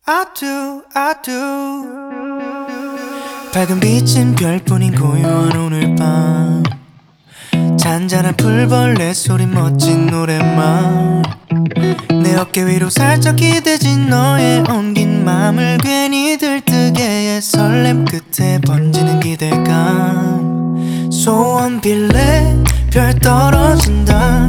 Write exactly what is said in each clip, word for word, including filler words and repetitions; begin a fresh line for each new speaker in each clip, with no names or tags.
I do, I do. 밝은 빛은 별뿐인 고요한 오늘 밤, 잔잔한 풀벌레 소리 멋진 노랫말, 내 어깨 위로 살짝 기대진 너의 엉긴 맘을 괜히 들뜨게 해. 설렘 끝에 번지는 기대감. 소원 빌래 별 떨어진다.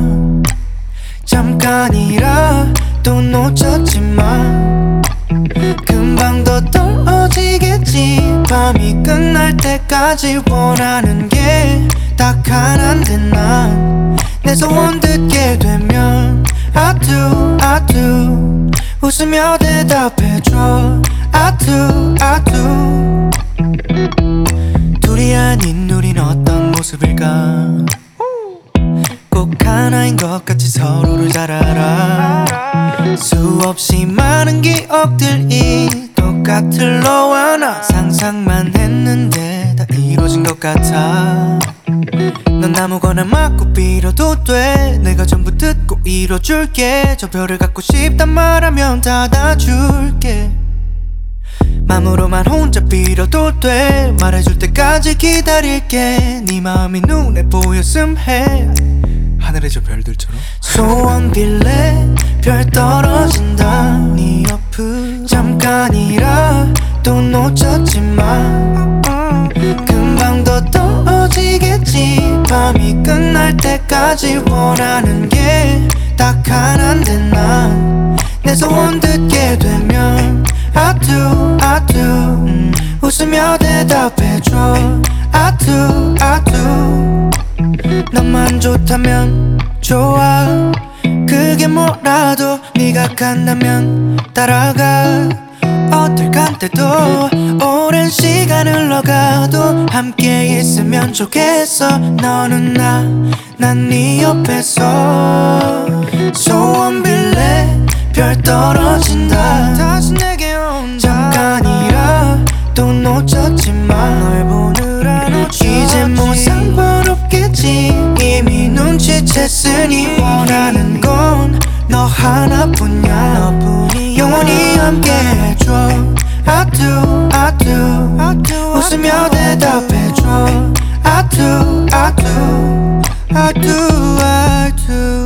잠깐이라 또 놓쳤지만 금방 더 떨어지겠지. 밤이 끝날 때까지 원하는 게 딱 하나인데 난 내 소원 듣게 되면 I do, I do 웃으며 대답해줘. I do, I do. 둘이 아닌 우린 어떤 모습일까? 꼭 하나인 것 같이 서로를 잘 알아. 수없이 많은 기억들이 똑같을 너와 나. 상상만 했는데 다 이루어진 것 같아. 넌 아무거나 맞고 빌어도 돼. 내가 전부 듣고 이뤄줄게. 저 별을 갖고 싶단 말하면 닫아줄게. 맘으로만 혼자 빌어도 돼. 말해줄 때까지 기다릴게. 네 마음이 눈에 보였음 해.
하늘의 저 별들처럼.
소원 빌래 별 떨어진다. 네 옆을 잠깐이라 또 놓쳤지만 금방 더 떨어지겠지. 밤이 끝날 때까지 원하는 게 딱 하나인데 난 내 소원 듣게 되면 I do, I do 음, 웃으며 대답해줘. I do, I do. 너만 좋다면 좋아. 그게 뭐라도 네가 간다면 따라가. 어떨 간때도 오랜 시간 흘러가도 함께 있으면 좋겠어. 너는 나, 난 네 옆에서. 소원 빌래 별 떨어진다. 다시 내게 온다. 잠깐이라 또 놓쳤지만 널 보느라 놓쳤지. 이제 뭐 상관없겠지. 이미 눈치챘으니 원하는 건 너 하나뿐이야. 너뿐이 영원히 함께 해줘. I do, I do, I do 웃으며 대답해줘. I do, I do, I do, I do.